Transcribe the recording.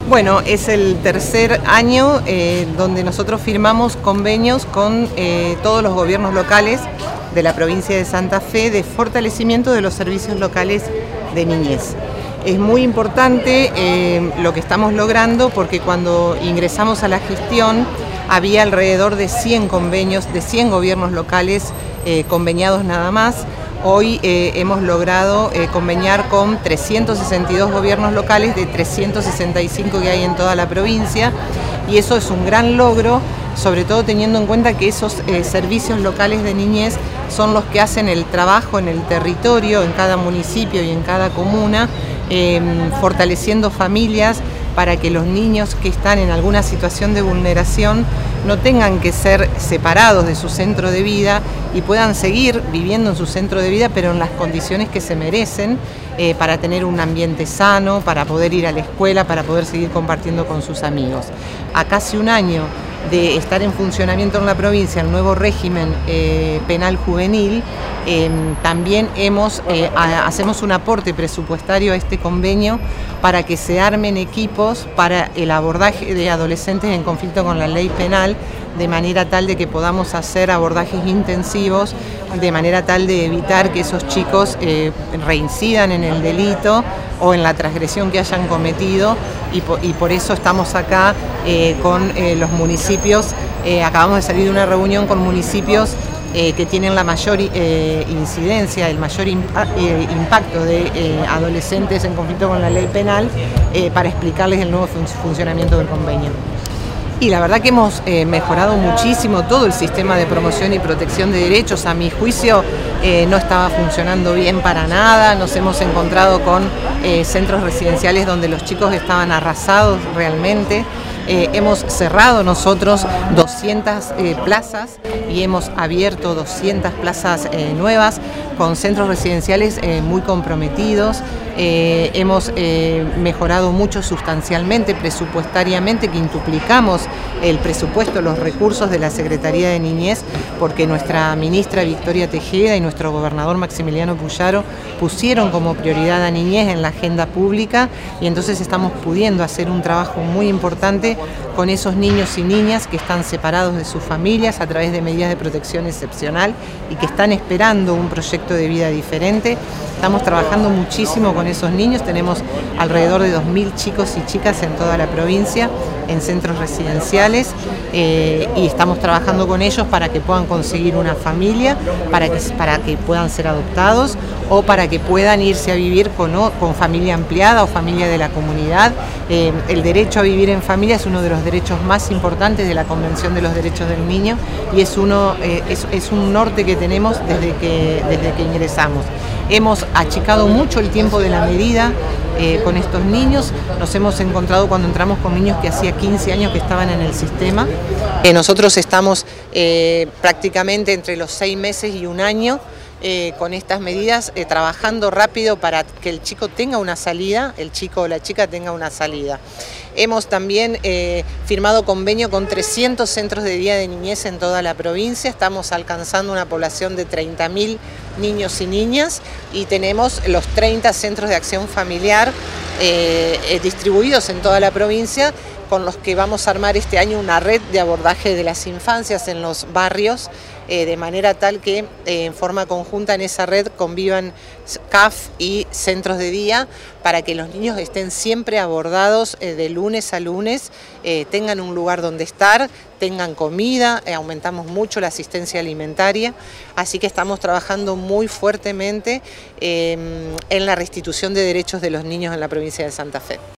Bueno, es el tercer año donde nosotros firmamos convenios con todos los gobiernos locales de la provincia de Santa Fe de fortalecimiento de los servicios locales de niñez. Es muy importante lo que estamos logrando porque cuando ingresamos a la gestión había alrededor de 100 convenios, de 100 gobiernos locales conveniados nada más. Hoy hemos logrado conveniar con 362 gobiernos locales de 365 que hay en toda la provincia, y eso es un gran logro, sobre todo teniendo en cuenta que esos servicios locales de niñez son los que hacen el trabajo en el territorio, en cada municipio y en cada comuna, fortaleciendo familias para que los niños que están en alguna situación de vulneración no tengan que ser separados de su centro de vida y puedan seguir viviendo en su centro de vida, pero en las condiciones que se merecen, para tener un ambiente sano, para poder ir a la escuela, para poder seguir compartiendo con sus amigos. A casi un año de estar en funcionamiento en la provincia el nuevo régimen penal juvenil, también hacemos un aporte presupuestario a este convenio para que se armen equipos para el abordaje de adolescentes en conflicto con la ley penal, de manera tal de que podamos hacer abordajes intensivos, de manera tal de evitar que esos chicos reincidan en el delito o en la transgresión que hayan cometido, y por eso estamos acá con los municipios. Acabamos de salir de una reunión con municipios que tienen la mayor incidencia, el mayor impacto de adolescentes en conflicto con la ley penal, para explicarles el nuevo funcionamiento del convenio. Y la verdad que hemos mejorado muchísimo todo el sistema de promoción y protección de derechos. A mi juicio no estaba funcionando bien para nada. Nos hemos encontrado con centros residenciales donde los chicos estaban arrasados realmente. Hemos cerrado nosotros 200 plazas y hemos abierto 200 plazas nuevas con centros residenciales muy comprometidos. Hemos mejorado mucho sustancialmente, presupuestariamente, quintuplicamos el presupuesto, los recursos de la Secretaría de Niñez, porque nuestra ministra Victoria Tejeda y nuestro gobernador Maximiliano Puyaro pusieron como prioridad a niñez en la agenda pública, y entonces estamos pudiendo hacer un trabajo muy importante con esos niños y niñas que están separados de sus familias a través de medidas de protección excepcional y que están esperando un proyecto de vida diferente. Estamos trabajando muchísimo con esos niños, tenemos alrededor de 2000 chicos y chicas en toda la provincia, en centros residenciales, y estamos trabajando con ellos para que puedan conseguir una familia, para que puedan ser adoptados o para que puedan irse a vivir con familia ampliada o familia de la comunidad. El derecho a vivir en familia es uno de los derechos más importantes de la Convención de los Derechos del Niño, y es un norte que tenemos desde que ingresamos. Hemos achicado mucho el tiempo de la medida con estos niños. Nos hemos encontrado cuando entramos con niños que hacía 15 años que estaban en el sistema. Nosotros estamos prácticamente entre los 6 meses y un año con estas medidas, trabajando rápido para que el chico tenga una salida, el chico o la chica tenga una salida. Hemos también firmado convenio con 300 centros de día de niñez en toda la provincia. Estamos alcanzando una población de 30.000 niños y niñas, y tenemos los 30 centros de acción familiar distribuidos en toda la provincia, con los que vamos a armar este año una red de abordaje de las infancias en los barrios, de manera tal que en forma conjunta en esa red convivan CAF y centros de día, para que los niños estén siempre abordados de lunes a lunes, tengan un lugar donde estar, tengan comida, aumentamos mucho la asistencia alimentaria, así que estamos trabajando muy fuertemente en la restitución de derechos de los niños en la provincia de Santa Fe.